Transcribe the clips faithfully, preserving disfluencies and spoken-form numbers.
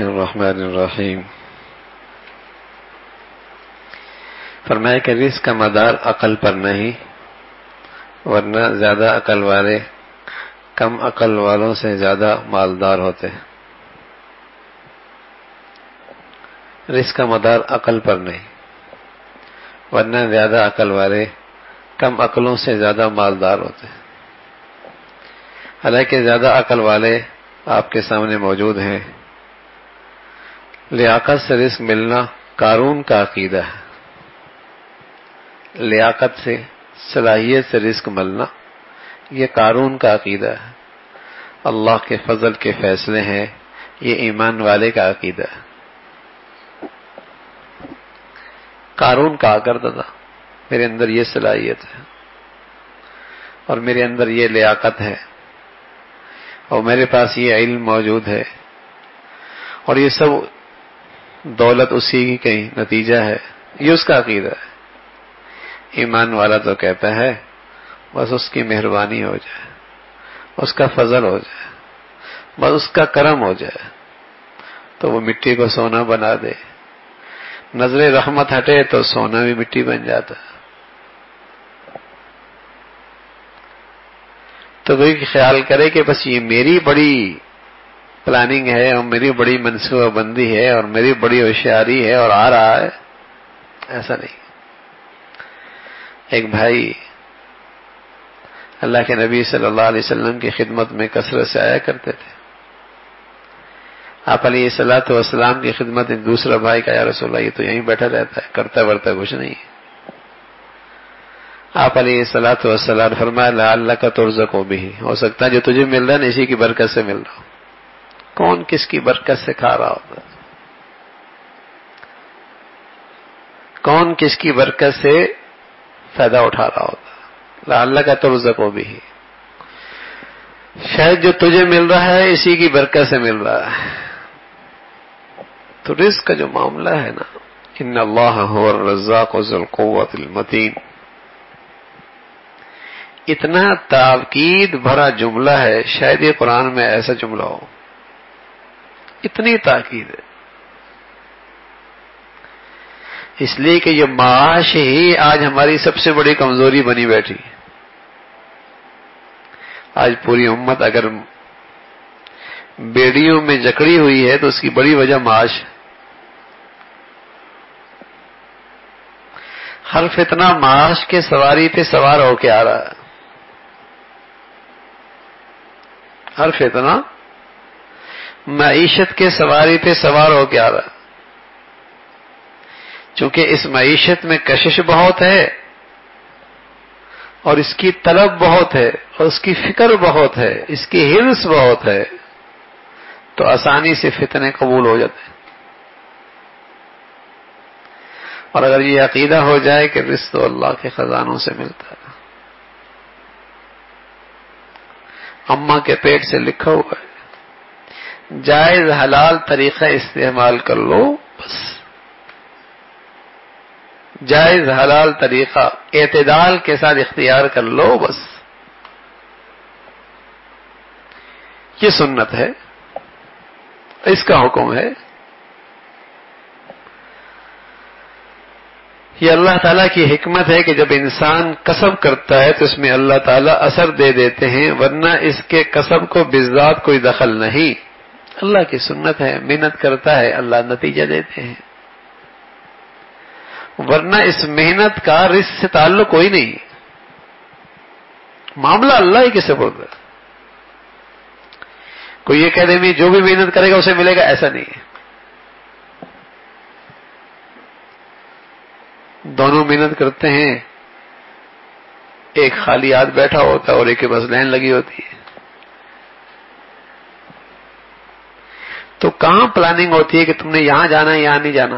الرحمن الرحیم. فرمایا کہ رزق کا مدار عقل پر نہیں، ورنہ زیادہ عقل والے کم عقل والوں سے زیادہ مالدار ہوتے. رزق کا مدار عقل پر نہیں، ورنہ زیادہ عقل والے کم عقلوں سے زیادہ مالدار ہوتے. حالانکہ زیادہ عقل والے آپ کے سامنے موجود ہیں. لیاقت سے رزق ملنا قارون کا عقیدہ ہے. لیاقت سے، صلاحیت سے رزق ملنا یہ قارون کا عقیدہ ہے. اللہ کے فضل کے فیصلے ہیں، یہ ایمان والے کا عقیدہ ہے. قارون کہا کرتا تھا میرے اندر یہ صلاحیت ہے اور میرے اندر یہ لیاقت ہے اور میرے پاس یہ علم موجود ہے اور یہ سب دولت اسی کی کہیں نتیجہ ہے. یہ اس کا عقیدہ ہے. ایمان والا تو کہتا ہے بس اس کی مہربانی ہو جائے، اس کا فضل ہو جائے، بس اس کا کرم ہو جائے تو وہ مٹی کو سونا بنا دے. نظر رحمت ہٹے تو سونا بھی مٹی بن جاتا. تو کوئی خیال کرے کہ بس یہ میری بڑی پلاننگ ہے اور میری بڑی منصوبہ بندی ہے اور میری بڑی ہوشیاری ہے اور آ رہا ہے، ایسا نہیں. ایک بھائی اللہ کے نبی صلی اللہ علیہ وسلم کی خدمت میں کثرت سے آیا کرتے تھے. آپ علیہ الصلوۃ والسلام کی خدمت میں دوسرا بھائی کا یا رسول اللہ یہ تو یہیں بیٹھا رہتا ہے، کرتا ورتا کچھ نہیں. آپ علیہ الصلوۃ والسلام فرمایا لعلک ترزق بہ، ہو سکتا ہے جو تجھے مل رہا ہے اسی کی برکت سے مل رہا ہو. کون کس کی برکت سے کھا رہا ہوتا، کون کس کی برکت سے فائدہ اٹھا رہا ہوتا. لعلک ترزق بہ، شاید جو تجھے مل رہا ہے اسی کی برکت سے مل رہا ہے. تو رزق کا جو معاملہ ہے نا، ان اللہ هو الرزاق ذو القوۃ المتین، اتنا تاکید بھرا جملہ ہے. شاید یہ قرآن میں ایسا جملہ ہو، اتنی تاکید ہے. اس لیے کہ یہ معاش ہی آج ہماری سب سے بڑی کمزوری بنی بیٹھی. آج پوری امت اگر بیڑیوں میں جکڑی ہوئی ہے تو اس کی بڑی وجہ معاش ہے. ہر فتنہ معاش کے سواری پہ سوار ہو کے آ رہا ہے. ہر فتنہ معیشت کے سواری پہ سوار ہو کے آ رہا ہے. چونکہ اس معیشت میں کشش بہت ہے اور اس کی طلب بہت ہے اور اس کی فکر بہت ہے، اس کی حرص بہت ہے، تو آسانی سے فتنے قبول ہو جاتے ہیں. اور اگر یہ عقیدہ ہو جائے کہ رزق تو اللہ کے خزانوں سے ملتا ہے، اماں کے پیٹ سے لکھا ہوا ہے، جائز حلال طریقہ استعمال کر لو بس. جائز حلال طریقہ اعتدال کے ساتھ اختیار کر لو بس. یہ سنت ہے، اس کا حکم ہے. یہ اللہ تعالیٰ کی حکمت ہے کہ جب انسان کسب کرتا ہے تو اس میں اللہ تعالیٰ اثر دے دیتے ہیں، ورنہ اس کے کسب کو بذات کوئی دخل نہیں. اللہ کی سنت ہے، محنت کرتا ہے اللہ نتیجہ دیتے ہیں، ورنہ اس محنت کا رزق سے تعلق کوئی نہیں. معاملہ اللہ ہی کے سپرد ہے. کوئی یہ کہہ دے میں جو بھی محنت کرے گا اسے ملے گا، ایسا نہیں ہے. دونوں محنت کرتے ہیں، ایک خالی ہاتھ بیٹھا ہوتا ہے اور ایک کے پاس لائن لگی ہوتی ہے. تو کہاں پلاننگ ہوتی ہے کہ تم نے یہاں جانا ہے یہاں نہیں جانا؟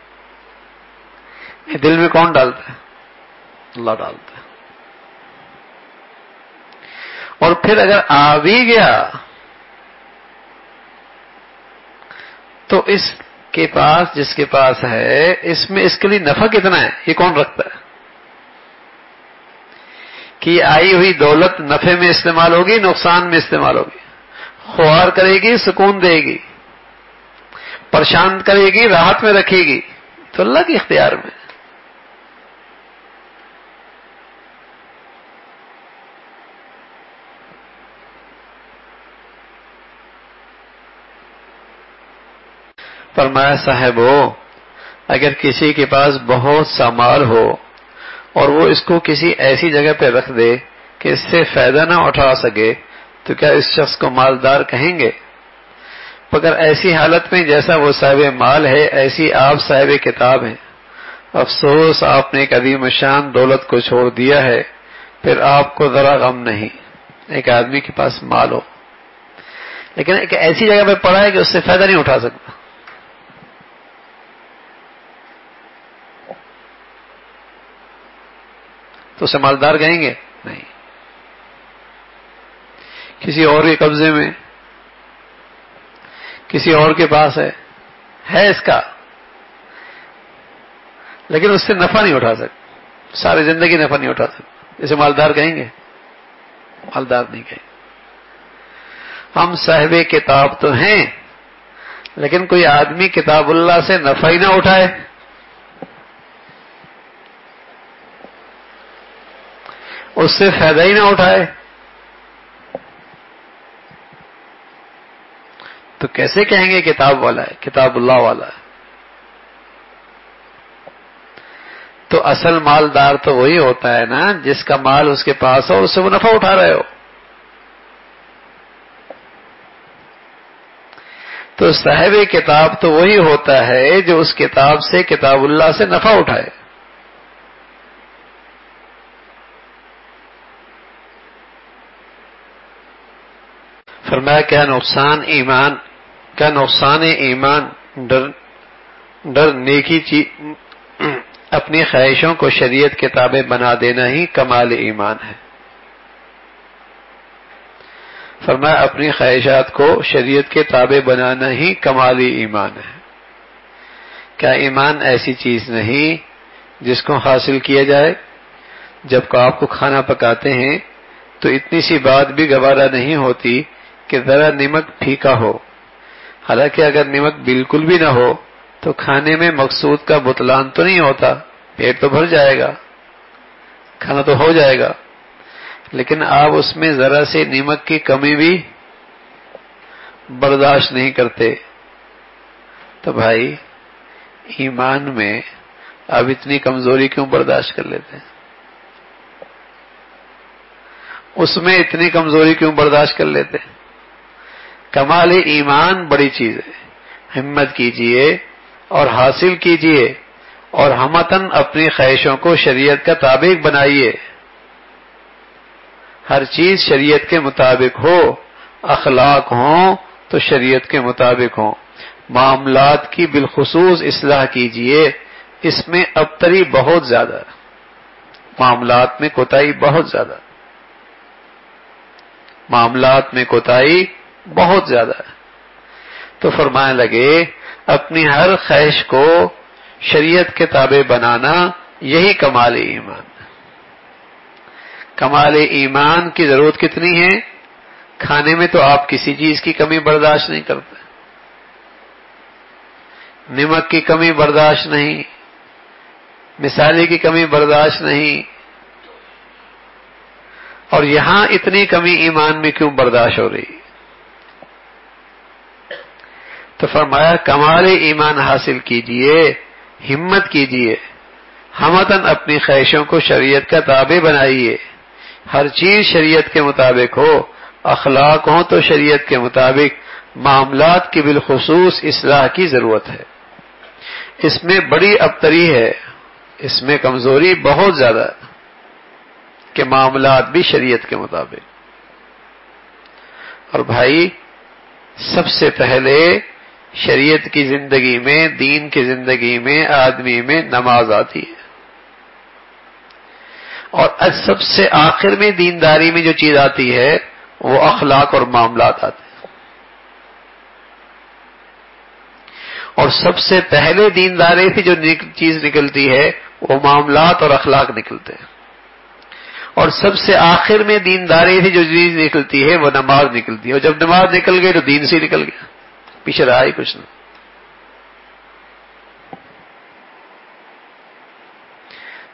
دل میں کون ڈالتا ہے؟ اللہ ڈالتا ہے. اور پھر اگر آ بھی گیا تو اس کے پاس، جس کے پاس ہے، اس میں اس کے لیے نفع کتنا ہے یہ کون رکھتا ہے؟ کہ آئی ہوئی دولت نفع میں استعمال ہوگی، نقصان میں استعمال ہوگی، خوار کرے گی، سکون دے گی. پریشان کرے گی، راحت میں رکھے گی، تو اللہ کے اختیار میں. فرمایا صاحبو، اگر کسی کے پاس بہت سا مال ہو اور وہ اس کو کسی ایسی جگہ پہ رکھ دے کہ اس سے فائدہ نہ اٹھا سکے تو کیا اس شخص کو مالدار کہیں گے؟ مگر ایسی حالت میں جیسا وہ صاحب مال ہے ایسی آپ صاحب کتاب ہیں. افسوس آپ نے ایک عظیم شان دولت کو چھوڑ دیا ہے، پھر آپ کو ذرا غم نہیں. ایک آدمی کے پاس مال ہو لیکن ایک ایسی جگہ پہ پڑا ہے کہ اس سے فائدہ نہیں اٹھا سکتا، تو اسے مالدار کہیں گے؟ نہیں. کسی اور کے قبضے میں، کسی اور کے پاس ہے ہے اس کا، لیکن اس سے نفع نہیں اٹھا سکتا، ساری زندگی نفع نہیں اٹھا سکتا، اسے مالدار کہیں گے؟ مالدار نہیں کہیں. ہم صاحب کتاب تو ہیں لیکن کوئی آدمی کتاب اللہ سے نفع ہی نہ اٹھائے، اس سے فائدہ ہی نہ اٹھائے، تو کیسے کہیں گے کتاب والا ہے، کتاب اللہ والا ہے؟ تو اصل مالدار تو وہی ہوتا ہے نا جس کا مال اس کے پاس ہو، اس سے وہ نفع اٹھا رہے ہو. تو صاحب کتاب تو وہی ہوتا ہے جو اس کتاب سے، کتاب اللہ سے نفع اٹھائے. فرمایا کیا نقصان ایمان کیا نقصان ایمان ڈر ڈر نیکی چیز اپنی خواہشوں کو شریعت کے تابع بنا دینا ہی کمال ایمان ہے. فرمایا اپنی خواہشات کو شریعت کے تابع بنانا ہی کمال ایمان ہے. کیا ایمان ایسی چیز نہیں جس کو حاصل کیا جائے؟ جب آپ کو کھانا پکاتے ہیں تو اتنی سی بات بھی گوارا نہیں ہوتی کہ ذرا نمک پھیکا ہو. حالانکہ اگر نمک بالکل بھی نہ ہو تو کھانے میں مقصود کا بطلان تو نہیں ہوتا، پیٹ تو بھر جائے گا، کھانا تو ہو جائے گا، لیکن آپ اس میں ذرا سے نمک کی کمی بھی برداشت نہیں کرتے. تو بھائی ایمان میں اب اتنی کمزوری کیوں برداشت کر لیتے ہیں؟ اس میں اتنی کمزوری کیوں برداشت کر لیتے ہیں؟ کمال ایمان بڑی چیز ہے. ہمت کیجئے اور حاصل کیجئے اور ہمتن اپنی خواہشوں کو شریعت کا تابع بنائیے. ہر چیز شریعت کے مطابق ہو، اخلاق ہوں تو شریعت کے مطابق ہوں. معاملات کی بالخصوص اصلاح کیجئے، اس میں ابتری بہت زیادہ ہے، معاملات میں کوتاہی بہت زیادہ معاملات میں کوتاہی بہت زیادہ ہے. تو فرمانے لگے اپنی ہر خواہش کو شریعت کے تابع بنانا یہی کمال ایمان. کمال ایمان کی ضرورت کتنی ہے؟ کھانے میں تو آپ کسی چیز کی کمی برداشت نہیں کرتے، نمک کی کمی برداشت نہیں، مسالے کی کمی برداشت نہیں، اور یہاں اتنی کمی ایمان میں کیوں برداشت ہو رہی؟ تو فرمایا کمال ایمان حاصل کیجئے، ہمت کیجئے، ہمتن اپنی خواہشوں کو شریعت کا تابع بنائیے. ہر چیز شریعت کے مطابق ہو، اخلاق ہوں تو شریعت کے مطابق. معاملات کی بالخصوص اصلاح کی ضرورت ہے، اس میں بڑی ابتری ہے، اس میں کمزوری بہت زیادہ ہے کہ معاملات بھی شریعت کے مطابق. اور بھائی سب سے پہلے شریعت کی زندگی میں، دین کی زندگی میں آدمی میں نماز آتی ہے، اور سب سے آخر میں دینداری میں جو چیز آتی ہے وہ اخلاق اور معاملات آتے ہیں. اور سب سے پہلے دینداری سے جو چیز نکلتی ہے وہ معاملات اور اخلاق نکلتے ہیں، اور سب سے آخر میں دینداری سے جو چیز نکلتی ہے وہ نماز نکلتی ہے. اور جب نماز نکل گئی تو دین سے نکل گیا، پیچھے رہا ہی کچھ نہیں.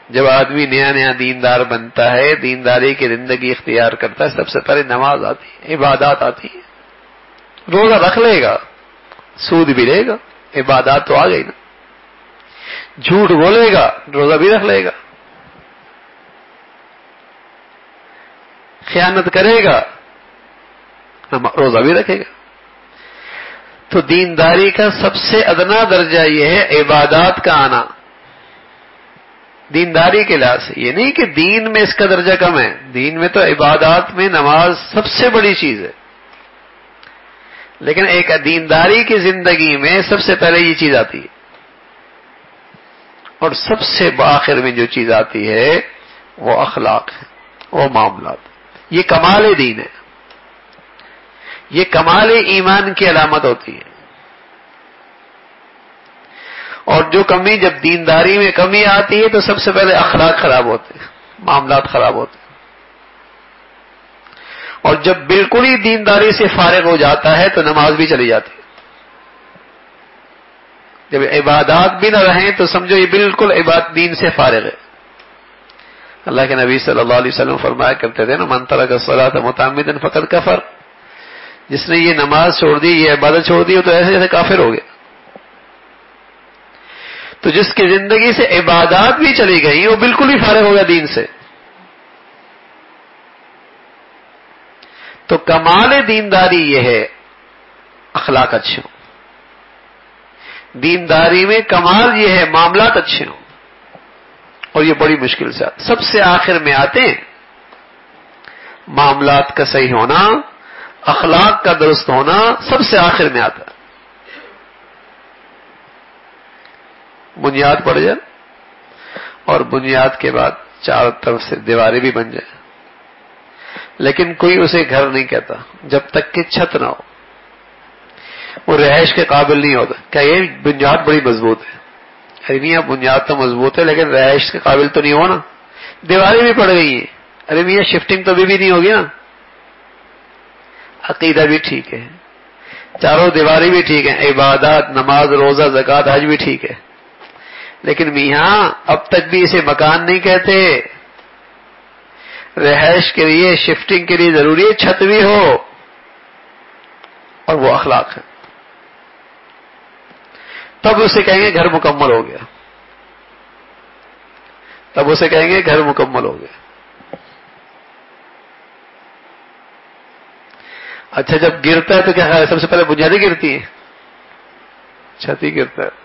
جب آدمی نیا نیا دیندار بنتا ہے، دینداری کی زندگی اختیار کرتا ہے، سب سے پہلے نماز آتی ہے، عبادات آتی ہے. روزہ رکھ لے گا، سود بھی لے گا، عبادات تو آ گئی نا. جھوٹ بولے گا، روزہ بھی رکھ لے گا. خیانت کرے گا، روزہ بھی رکھے گا. تو دینداری کا سب سے ادنا درجہ یہ ہے عبادات کا آنا. دینداری کے لحاظ سے یہ نہیں کہ دین میں اس کا درجہ کم ہے، دین میں تو عبادات میں نماز سب سے بڑی چیز ہے، لیکن ایک دینداری کی زندگی میں سب سے پہلے یہ چیز آتی ہے، اور سب سے آخر میں جو چیز آتی ہے وہ اخلاق ہے، وہ معاملات. یہ کمال دین ہے، یہ کمال ایمان کی علامت ہوتی ہے. اور جو کمی جب دینداری میں کمی آتی ہے تو سب سے پہلے اخلاق خراب ہوتے ہیں، معاملات خراب ہوتے ہیں. اور جب بالکل ہی دینداری سے فارغ ہو جاتا ہے تو نماز بھی چلی جاتی ہے. جب عبادات بھی نہ رہیں تو سمجھو یہ بالکل عبادت دین سے فارغ ہے. اللہ کے نبی صلی اللہ علیہ وسلم فرمایا کرتے تھے نا، من ترک الصلاۃ متعمدا فقد کفر. جس نے یہ نماز چھوڑ دی، یہ عبادت چھوڑ دی، تو ایسے جیسے کافر ہو گیا. تو جس کی زندگی سے عبادات بھی چلی گئی وہ بالکل ہی فارغ ہو گیا دین سے. تو کمال دینداری یہ ہے اخلاق اچھے ہوں. دینداری میں کمال یہ ہے معاملات اچھے ہوں، اور یہ بڑی مشکل سے آتے. سب سے آخر میں آتے ہیں معاملات کا صحیح ہونا، اخلاق کا درست ہونا سب سے آخر میں آتا ہے. بنیاد پڑ جائے اور بنیاد کے بعد چاروں طرف سے دیواریں بھی بن جائیں، لیکن کوئی اسے گھر نہیں کہتا جب تک کہ چھت نہ ہو. وہ رہائش کے قابل نہیں ہوتا. کیا یہ بنیاد بڑی مضبوط ہے؟ ارے میاں بنیاد تو مضبوط ہے لیکن رہائش کے قابل تو نہیں ہو نا. دیواریں بھی پڑ گئی ہیں، ارے میاں شفٹنگ تو ابھی بھی نہیں ہوگی نا. عقیدہ بھی ٹھیک ہے، چاروں دیواریں بھی ٹھیک ہیں، عبادات نماز روزہ زکوٰۃ حج بھی ٹھیک ہے، لیکن میاں اب تک بھی اسے مکان نہیں کہتے. رہائش کے لیے شفٹنگ کے لیے ضروری ہے چھت بھی ہو، اور وہ اخلاق ہے. تب اسے کہیں گے گھر مکمل ہو گیا، تب اسے کہیں گے گھر مکمل ہو گیا. اچھا جب گرتا ہے تو کیا ہے؟ سب سے پہلے بنیادیں گرتی ہیں، چھت ہی گرتا ہے.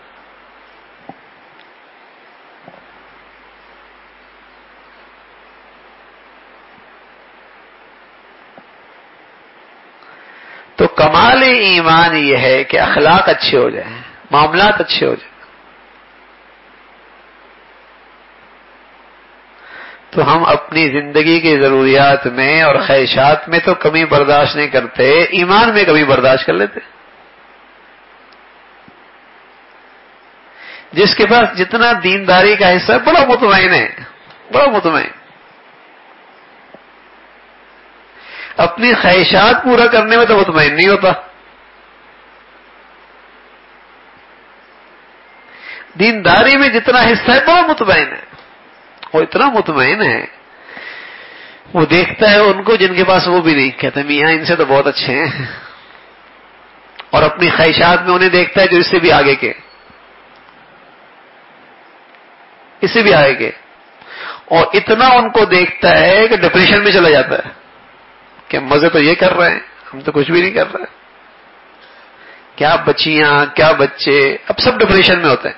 تو کمال ایمان یہ ہے کہ اخلاق اچھے ہو جائیں، معاملات اچھے ہو جائیں. تو ہم اپنی زندگی کی ضروریات میں اور خواہشات میں تو کمی برداشت نہیں کرتے، ایمان میں کمی برداشت کر لیتے. جس کے پاس جتنا دینداری کا حصہ بڑا مطمئن ہے، بڑا مطمئن. اپنی خواہشات پورا کرنے میں تو مطمئن نہیں ہوتا. دینداری میں جتنا حصہ ہے بڑا مطمئن ہے. وہ اتنا مطمئن ہے وہ دیکھتا ہے ان کو جن کے پاس وہ بھی نہیں، کہتے میاں ان سے تو بہت اچھے ہیں. اور اپنی خواہشات میں انہیں دیکھتا ہے جو اس سے بھی آگے کے، اس سے بھی آگے کے، اور اتنا ان کو دیکھتا ہے کہ ڈپریشن میں چلا جاتا ہے کہ مزے تو یہ کر رہے ہیں، ہم تو کچھ بھی نہیں کر رہے. کیا بچیاں کیا بچے، اب سب ڈپریشن میں ہوتے ہیں،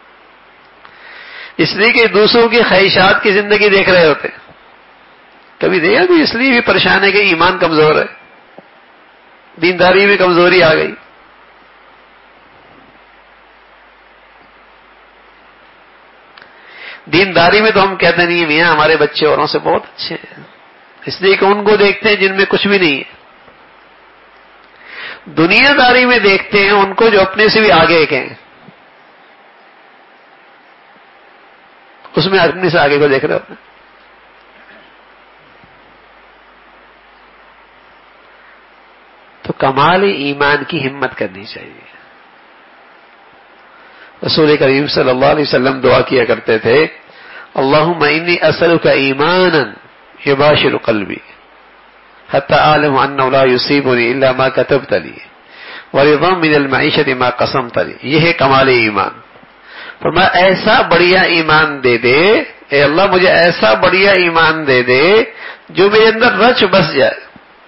اس لیے کہ دوسروں کی خواہشات کی زندگی دیکھ رہے ہوتے. کبھی دیکھا بھی اس لیے بھی پریشان ہے کہ ایمان کمزور ہے، دینداری میں کمزوری آ گئی. دینداری میں تو ہم کہتے نہیں ہیں میاں ہمارے بچے اوروں سے بہت اچھے ہیں، اس لیے کہ ان کو دیکھتے ہیں جن میں کچھ بھی نہیں ہے. دنیا داری میں دیکھتے ہیں ان کو جو اپنے سے بھی آگے کے ہیں، اس میں اپنے سے آگے کو دیکھ رہے ہوتے ہیں. تو کمال ایمان کی ہمت کرنی چاہیے. رسول کریم صلی اللہ علیہ وسلم دعا کیا کرتے تھے اللہم انی اسألک ایمانا یباشر قلبی حتی اعلم انہ لا یصیبنی الا ما کتبت لی ورضا من المعیشت ما قسمت لی. یہ ہے کمال ایمان. فرمایا ایسا بڑھیا ایمان دے دے اے اللہ، مجھے ایسا بڑھیا ایمان دے دے جو میرے اندر رچ بس جائے،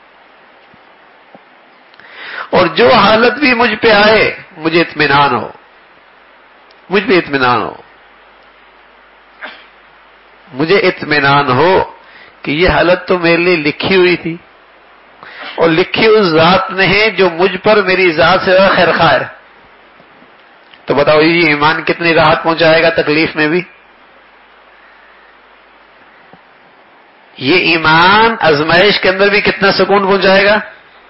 اور جو حالت بھی مجھ پہ آئے مجھے اطمینان ہو، مجھ پہ اطمینان ہو، مجھے اطمینان ہو کہ یہ حالت تو میرے لیے لکھی ہوئی تھی، اور لکھی اس ذات نے ہے جو مجھ پر میری ذات سے زیادہ خیر خواہ ہے. تو بتاؤ یہ ایمان کتنی راحت پہنچائے گا تکلیف میں بھی. یہ ایمان آزمائش کے اندر بھی کتنا سکون پہنچائے گا.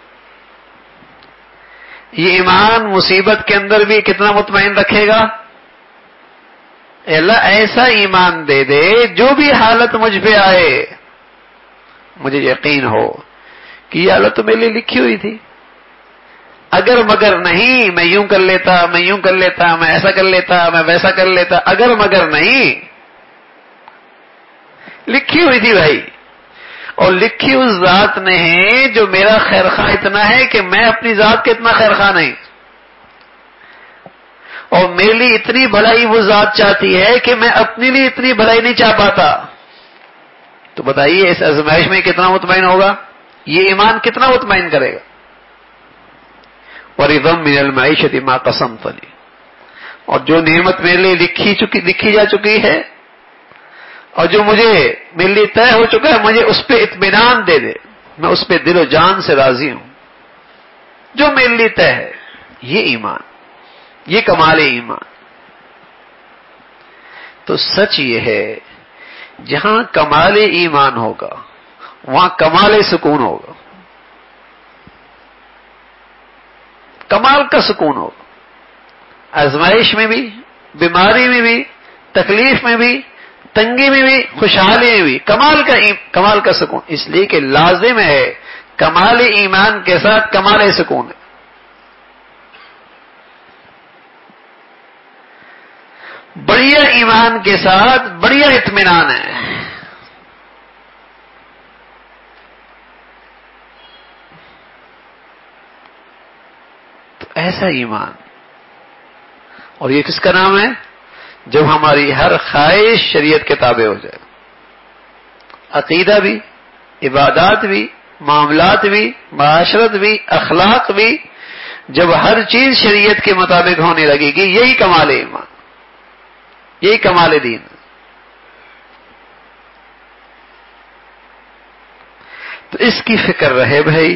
یہ ایمان مصیبت کے اندر بھی کتنا مطمئن رکھے گا. اے اللہ ایسا ایمان دے دے جو بھی حالت مجھ پہ آئے مجھے یقین ہو کہ یہ حالت تو میرے لیے لکھی ہوئی تھی، اگر مگر نہیں میں یوں کر لیتا، میں یوں کر لیتا، میں ایسا کر لیتا، میں ویسا کر لیتا، اگر مگر نہیں، لکھی ہوئی تھی بھائی. اور لکھی اس ذات نے ہے جو میرا خیر خواہ اتنا ہے کہ میں اپنی ذات کے اتنا خیر خواہ نہیں، اور میرے لیے اتنی بھلائی وہ ذات چاہتی ہے کہ میں اپنے لیے اتنی بھلائی نہیں چاہ پاتا. تو بتائیے اس آزمائش میں کتنا مطمئن ہوگا، یہ ایمان کتنا مطمئن کرے گا. وَرِضًا مِّنَ الْمَعِيشَةِ مَا قَسَمْتَ لِي، اور جو نعمت میرے لیے لکھی چکی لکھی جا چکی ہے اور جو مجھے میرے لیے طے ہو چکا ہے مجھے اس پہ اطمینان دے دے، میں اس پہ دل و جان سے راضی ہوں. جو میرے لیے طے ہے، یہ ایمان، یہ کمال ایمان. تو سچ یہ ہے جہاں کمال ایمان ہوگا وہاں کمال سکون ہوگا، کمال کا سکون ہوگا. آزمائش میں بھی، بیماری میں بھی، تکلیف میں بھی، تنگی میں بھی، خوشحالی میں بھی کمال کا کمال کا سکون. اس لیے کہ لازم ہے کمال ایمان کے ساتھ کمال سکون ہے. بڑھیا ایمان کے ساتھ بڑھیا اطمینان ہے. تو ایسا ایمان، اور یہ کس کا نام ہے؟ جب ہماری ہر خواہش شریعت کے تابع ہو جائے، عقیدہ بھی، عبادات بھی، معاملات بھی، معاشرت بھی، اخلاق بھی، جب ہر چیز شریعت کے مطابق ہونے لگے گی، یہی کمال ایمان، یہی کمال دین. تو اس کی فکر رہے بھائی.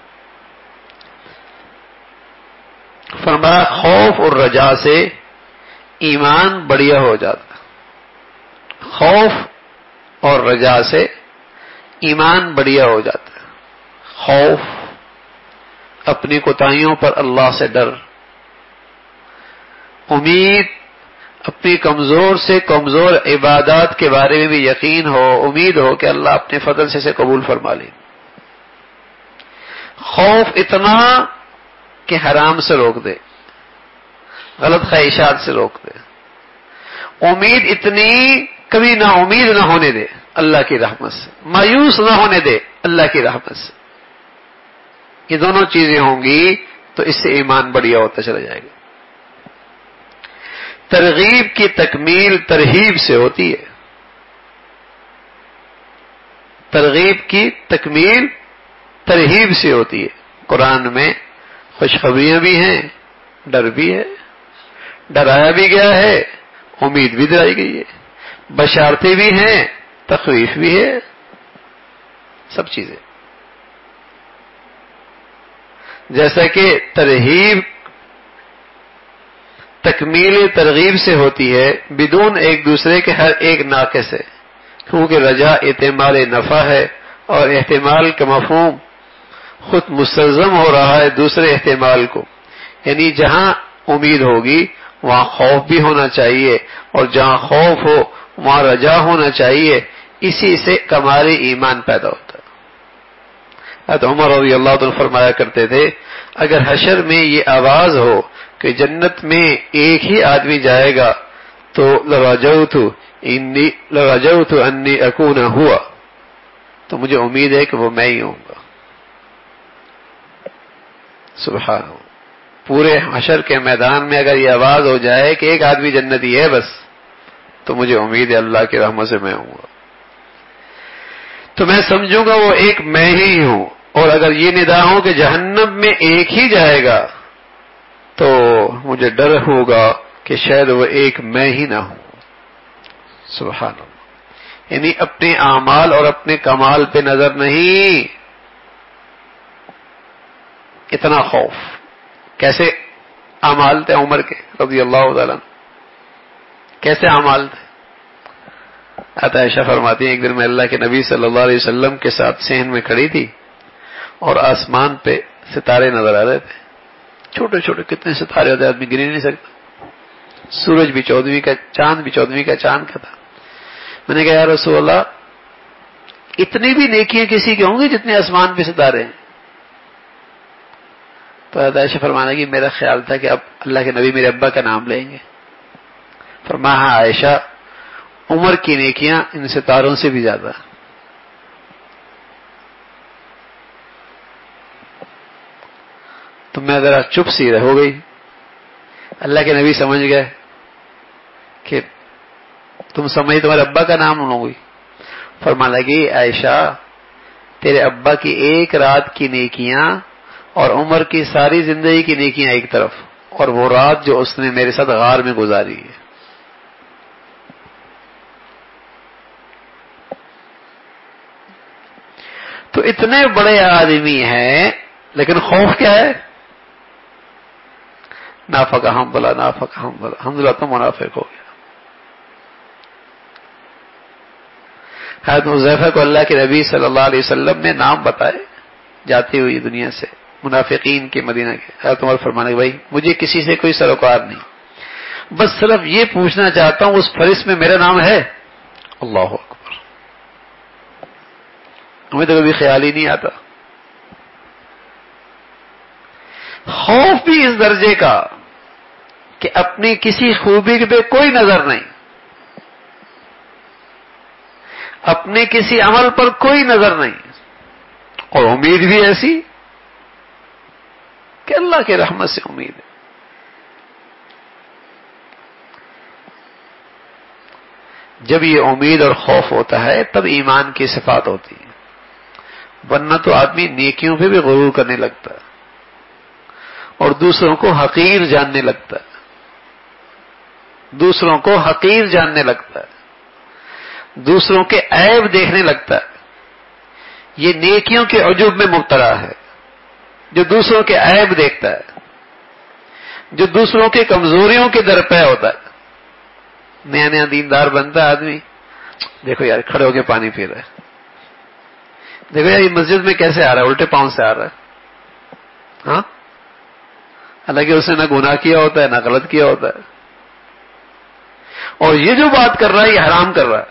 فرمایا خوف اور رجا سے ایمان بڑھیا ہو جاتا. خوف اور رجا سے ایمان بڑھیا ہو جاتا ہے. خوف اپنی کوتاہیوں پر اللہ سے ڈر، امید اپنی کمزور سے کمزور عبادات کے بارے میں بھی یقین ہو، امید ہو کہ اللہ اپنے فضل سے اسے قبول فرما لے. خوف اتنا کہ حرام سے روک دے، غلط خواہشات سے روک دے. امید اتنی کبھی نا امید نہ ہونے دے اللہ کی رحمت سے، مایوس نہ ہونے دے اللہ کی رحمت سے. یہ دونوں چیزیں ہوں گی تو اس سے ایمان بڑھیا ہوتا چلا جائے گا. ترغیب کی تکمیل ترہیب سے ہوتی ہے. ترغیب کی تکمیل ترہیب سے ہوتی ہے. قرآن میں خوشخبریاں بھی ہیں، ڈر بھی ہے، ڈرایا بھی گیا ہے، امید بھی دلائی گئی ہے، بشارتیں بھی ہیں، تخویف بھی ہے، سب چیزیں. جیسا کہ ترہیب تکمیل ترغیب سے ہوتی ہے بدون ایک دوسرے کے ہر ایک ناقص ہے، کیونکہ رجا احتمال نفع ہے اور احتمال کا مفہوم خود مستلزم ہو رہا ہے دوسرے احتمال کو. یعنی جہاں امید ہوگی وہاں خوف بھی ہونا چاہیے، اور جہاں خوف ہو وہاں رجا ہونا چاہیے. اسی سے کمال ایمان پیدا ہوتا ہے. حضرت عمر رضی اللہ عنہ فرمایا کرتے تھے اگر حشر میں یہ آواز ہو کہ جنت میں ایک ہی آدمی جائے گا تو لرجوت انی لرجوت انی اکون ہوا، تو مجھے امید ہے کہ وہ میں ہی ہوں گا. سبحان اللہ. پورے حشر کے میدان میں اگر یہ آواز ہو جائے کہ ایک آدمی جنتی ہے بس، تو مجھے امید ہے اللہ کی رحمت سے میں ہوں گا. تو میں سمجھوں گا وہ ایک میں ہی ہوں. اور اگر یہ ندا ہو کہ جہنم میں ایک ہی جائے گا تو مجھے ڈر ہوگا کہ شاید وہ ایک میں ہی نہ ہوں. سبحان اللہ. یعنی اپنے اعمال اور اپنے کمال پہ نظر نہیں، اتنا خوف. کیسے اعمال تھے عمر کے رضی اللہ تعالیٰ، کیسے اعمال تھے؟ عائشہ فرماتی ہیں ایک دن میں اللہ کے نبی صلی اللہ علیہ وسلم کے ساتھ صحن میں کھڑی تھی اور آسمان پہ ستارے نظر آ رہے تھے. چھوٹے چھوٹے کتنے ستارے ہوتے آدمی گن ہی نہیں سکتا. سورج بھی چودہویں کا، چاند بھی چودہویں کا چاند کا تھا. میں نے کہا یا رسول اللہ، اتنی بھی نیکیاں کسی کی ہوں گی جتنے آسمان پہ ستارے ہیں؟ تو عائشہ فرمانے کی میرا خیال تھا کہ اب اللہ کے نبی میرے ابا کا نام لیں گے. فرمایا ہاں عائشہ، عمر کی نیکیاں ان ستاروں سے بھی زیادہ. تو میں ذرا چپ سی ہو گئی. اللہ کے نبی سمجھ گئے کہ تم سمجھ تمہارے ابا کا نام لوں گی. فرمانے لگی عائشہ، تیرے ابا کی ایک رات کی نیکیاں اور عمر کی ساری زندگی کی نیکیاں ایک طرف، اور وہ رات جو اس نے میرے ساتھ غار میں گزاری ہے. تو اتنے بڑے آدمی ہیں لیکن خوف کیا ہے؟ نافق حنظلہ، نافق حنظلہ، حنظلہ تو منافق ہو گیا. حضرت حذیفہ کو اللہ کے نبی صلی اللہ علیہ وسلم نے نام بتائے جاتی ہوئی دنیا سے منافقین کے مدینہ کے. حضرت عمر فرمانے کہ بھائی مجھے کسی سے کوئی سروکار نہیں، بس صرف یہ پوچھنا چاہتا ہوں اس فہرست میں میرا نام ہے؟ اللہ اکبر. ہمیں تو کبھی خیال ہی نہیں آتا. خوف بھی اس درجے کا کہ اپنی کسی خوبی پہ کوئی نظر نہیں، اپنے کسی عمل پر کوئی نظر نہیں، اور امید بھی ایسی کہ اللہ کی رحمت سے امید ہے. جب یہ امید اور خوف ہوتا ہے تب ایمان کی صفات ہوتی ہے، ورنہ تو آدمی نیکیوں پہ بھی غرور کرنے لگتا ہے اور دوسروں کو حقیر جاننے لگتا ہے، دوسروں کو حقیر جاننے لگتا ہے، دوسروں کے عیب دیکھنے لگتا ہے. یہ نیکیوں کے عجب میں مبتلا ہے جو دوسروں کے عیب دیکھتا ہے، جو دوسروں کے کمزوریوں کے درپے ہوتا ہے. نیا نیا دیندار بنتا ہے آدمی، دیکھو یار کھڑے ہو کے پانی پی رہا ہے، دیکھو یار یہ مسجد میں کیسے آ رہا ہے، الٹے پاؤں سے آ رہا ہے. ہاں، حالانکہ اس نے نہ گناہ کیا ہوتا ہے نہ غلط کیا ہوتا ہے، اور یہ جو بات کر رہا ہے یہ حرام کر رہا ہے.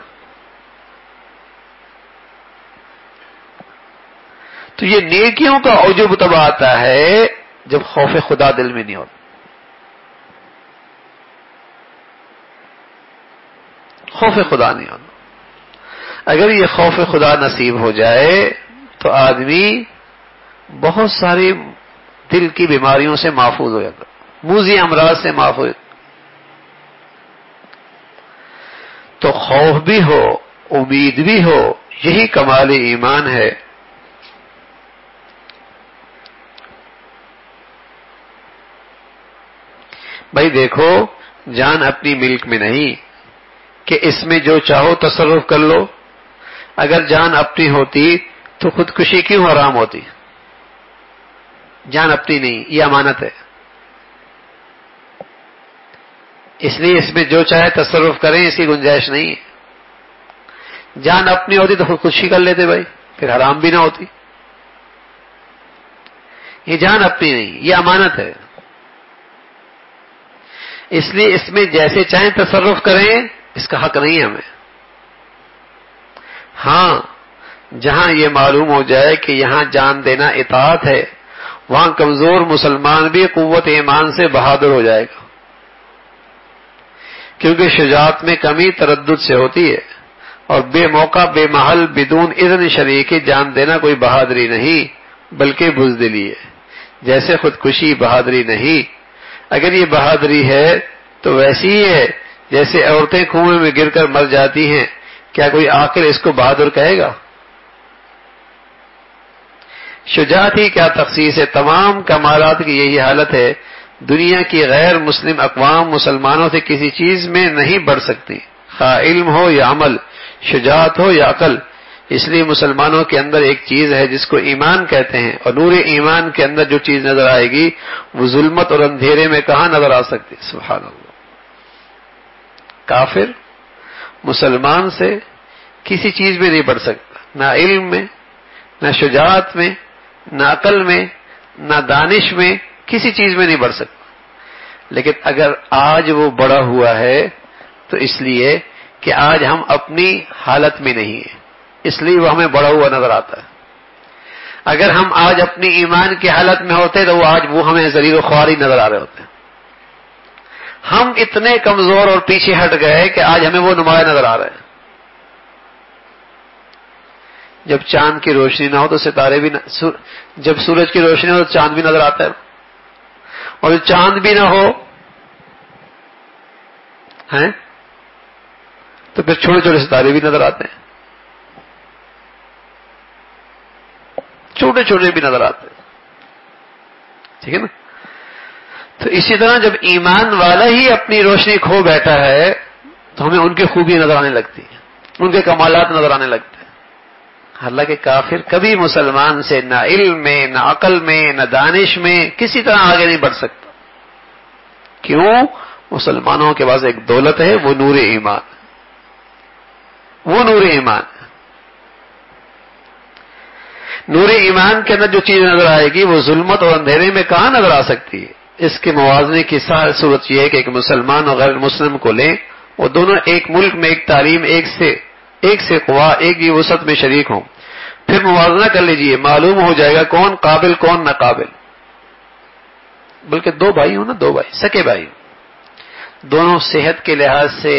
تو یہ نیکیوں کا عجب تب آتا ہے جب خوف خدا دل میں نہیں ہوتا. خوف خدا نہیں ہوتا. اگر یہ خوف خدا نصیب ہو جائے تو آدمی بہت ساری دل کی بیماریوں سے محفوظ ہو جاتا، موذی امراض سے محفوظ. تو خوف بھی ہو، امید بھی ہو، یہی کمال ایمان ہے. بھائی دیکھو، جان اپنی ملک میں نہیں کہ اس میں جو چاہو تصرف کر لو. اگر جان اپنی ہوتی تو خودکشی کیوں حرام ہوتی؟ جان اپنی نہیں، یہ امانت ہے، اس لیے اس میں جو چاہے تصرف کریں اس کی گنجائش نہیں ہے. جان اپنی ہوتی تو خودکشی کر لیتے بھائی، پھر حرام بھی نہ ہوتی. یہ جان اپنی نہیں، یہ امانت ہے، اس لیے اس میں جیسے چاہیں تصرف کریں اس کا حق نہیں ہے ہمیں. ہاں، جہاں یہ معلوم ہو جائے کہ یہاں جان دینا اطاعت ہے، وہاں کمزور مسلمان بھی قوت ایمان سے بہادر ہو جائے گا کیونکہ شجاعت میں کمی تردد سے ہوتی ہے، اور بے موقع بے محل بدون اذن شریک جان دینا کوئی بہادری نہیں بلکہ بزدلی ہے۔ جیسے خودکشی بہادری نہیں، اگر یہ بہادری ہے تو ویسی ہی ہے جیسے عورتیں کنویں میں گر کر مر جاتی ہیں، کیا کوئی آخر اس کو بہادر کہے گا؟ شجاعت ہی کیا تخصیص ہے، تمام کمالات کی یہی حالت ہے۔ دنیا کی غیر مسلم اقوام مسلمانوں سے کسی چیز میں نہیں بڑھ سکتی، خواہ علم ہو یا عمل، شجاعت ہو یا عقل۔ اس لیے مسلمانوں کے اندر ایک چیز ہے جس کو ایمان کہتے ہیں، اور نور ایمان کے اندر جو چیز نظر آئے گی وہ ظلمت اور اندھیرے میں کہاں نظر آ سکتی؟ سبحان اللہ۔ کافر مسلمان سے کسی چیز میں نہیں بڑھ سکتا، نہ علم میں، نہ شجاعت میں، نہ عقل میں، نہ دانش میں، کسی چیز میں نہیں بڑھ سکتا۔ لیکن اگر آج وہ بڑا ہوا ہے تو اس لیے کہ آج ہم اپنی حالت میں نہیں ہیں، اس لیے وہ ہمیں بڑا ہوا نظر آتا ہے۔ اگر ہم آج اپنی ایمان کی حالت میں ہوتے تو وہ آج وہ ہمیں ذلیل و خواری نظر آ رہے ہوتے۔ ہم اتنے کمزور اور پیچھے ہٹ گئے کہ آج ہمیں وہ نمایاں نظر آ رہے ہیں۔ جب چاند کی روشنی نہ ہو تو ستارے بھی نہ، جب سورج کی روشنی ہو تو چاند بھی نظر آتا ہے، اور جب چاند بھی نہ ہو ہیں تو پھر چھوٹے چھوٹے ستارے بھی نظر آتے ہیں، چھوٹے چھوٹے بھی نظر آتے ہیں، ٹھیک ہے نا؟ تو اسی طرح جب ایمان والا ہی اپنی روشنی کھو بیٹھا ہے تو ہمیں ان کی خوبی نظر آنے لگتی ہے، ان کے کمالات نظر آنے لگتے ہیں۔ حالانکہ کافر کبھی مسلمان سے نہ علم میں، نہ عقل میں، نہ دانش میں کسی طرح آگے نہیں بڑھ سکتا۔ کیوں؟ مسلمانوں کے پاس ایک دولت ہے، وہ نور ایمان، وہ نور ایمان۔ نور ایمان کے اندر جو چیز نظر آئے گی وہ ظلمت اور اندھیرے میں کہاں نظر آ سکتی ہے؟ اس کے موازنے کی صورت یہ ہے کہ ایک مسلمان اور غیر مسلم کو لیں، وہ دونوں ایک ملک میں ایک تعلیم، ایک سے ایک سے قوا، ایک ہی وسعت میں شریک ہوں، پھر موازنہ کر لیجئے، معلوم ہو جائے گا کون قابل کون ناقابل۔ بلکہ دو بھائی ہوں نا، دو بھائی سکے بھائی، دونوں صحت کے لحاظ سے،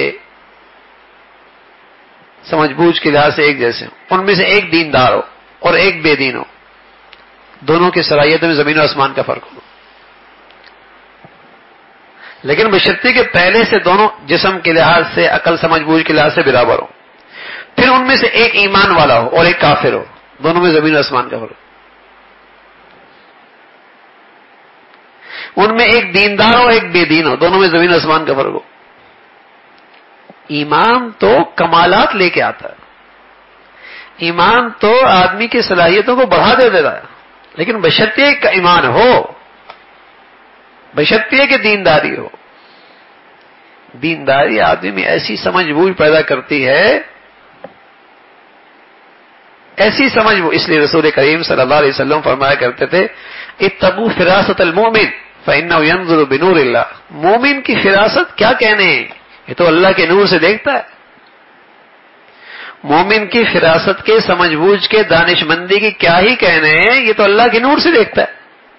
سمجھ بوجھ کے لحاظ سے ایک جیسے ہوں، ان میں سے ایک دیندار ہو اور ایک بے دین ہو، دونوں کی صلاحیتوں میں زمین و آسمان کا فرق ہو، لیکن بشرطے کہ پہلے سے دونوں جسم کے لحاظ سے، عقل سمجھ بوجھ کے لحاظ سے برابر ہو، پھر ان میں سے ایک ایمان والا ہو اور ایک کافر ہو، دونوں میں زمین و آسمان کا فرق، ان میں ایک دیندار ہو ایک بے دین ہو، دونوں میں زمین و آسمان کا فرق ہو۔ ایمان تو کمالات لے کے آتا ہے، ایمان تو آدمی کی صلاحیتوں کو بڑھا دے دیتا ہے، لیکن بشرطیہ کا ایمان ہو، بشرطیہ کہ دینداری ہو۔ دینداری آدمی میں ایسی سمجھ بوجھ پیدا کرتی ہے، ایسی سمجھ وہ، اس لیے رسول کریم صلی اللہ علیہ وسلم فرمایا کرتے تھے اتقوا فراست المؤمن فإنه ينظر بنور اللہ۔ مومن کی فراست کیا کہنے ہیں، یہ تو اللہ کے نور سے دیکھتا ہے۔ مومن کی فراست کے، سمجھ بوجھ کے، دانش مندی کی کیا ہی کہنے ہیں، یہ تو اللہ کے نور سے دیکھتا ہے۔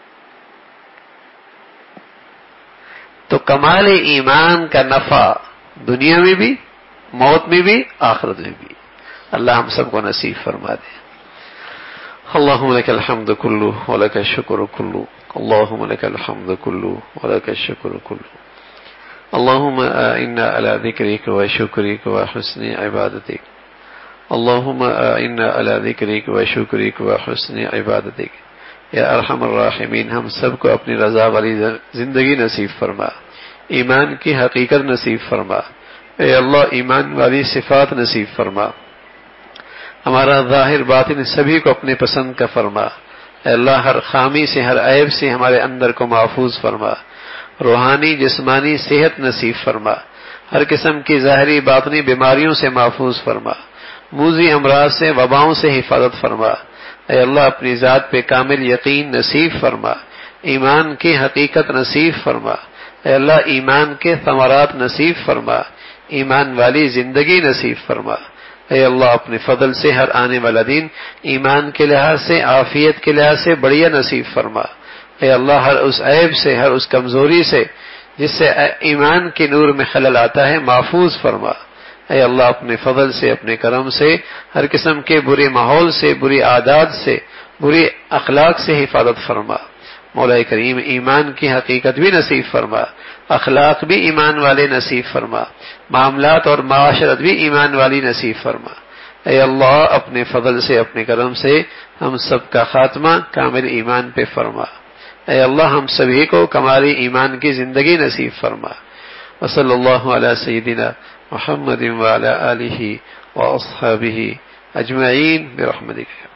تو کمال ایمان کا نفع دنیا میں بھی، موت میں بھی، آخرت میں بھی۔ اللہ ہم سب کو نصیب فرما دے۔ اللہم لک الحمد کلو ولک الشکر کلو، اللہم لک الحمد کلو ولک الشکر کلو، اللہم اعنا علی ذکرک و شکرک و حسن عبادتک، اللہم اعنا علی ذکرک و شکرک و حسن عبادتک۔ یا ارحم الراحمین، ہم سب کو اپنی رضا والی زندگی نصیب فرما، ایمان کی حقیقت نصیب فرما، اے اللہ ایمان والی صفات نصیب فرما، ہمارا ظاہر باطن سبھی کو اپنے پسند کا فرما، اے اللہ ہر خامی سے، ہر عیب سے ہمارے اندر کو محفوظ فرما، روحانی جسمانی صحت نصیب فرما، ہر قسم کی ظاہری باطنی بیماریوں سے محفوظ فرما، موذی امراض سے، وباؤں سے حفاظت فرما، اے اللہ اپنی ذات پہ کامل یقین نصیب فرما، ایمان کی حقیقت نصیب فرما، اے اللہ ایمان کے ثمرات نصیب فرما، ایمان والی زندگی نصیب فرما، اے اللہ اپنے فضل سے ہر آنے والا دن ایمان کے لحاظ سے، عافیت کے لحاظ سے بڑھیا نصیب فرما، اے اللہ ہر اس عیب سے، ہر اس کمزوری سے جس سے ایمان کے نور میں خلل آتا ہے محفوظ فرما۔ اے اللہ اپنے فضل سے، اپنے کرم سے ہر قسم کے برے ماحول سے، بری عادات سے، بری اخلاق سے حفاظت فرما۔ مولا کریم ایمان کی حقیقت بھی نصیب فرما، اخلاق بھی ایمان والے نصیب فرما، معاملات اور معاشرت بھی ایمان والی نصیب فرما۔ اے اللہ اپنے فضل سے، اپنے کرم سے ہم سب کا خاتمہ کامل ایمان پہ فرما۔ اے اللہ ہم سبھی کو کمالی ایمان کی زندگی نصیب فرما۔ وصلی اللہ علی سیدنا محمد وعلی آلہ واصحابہ اجمعین برحمتک۔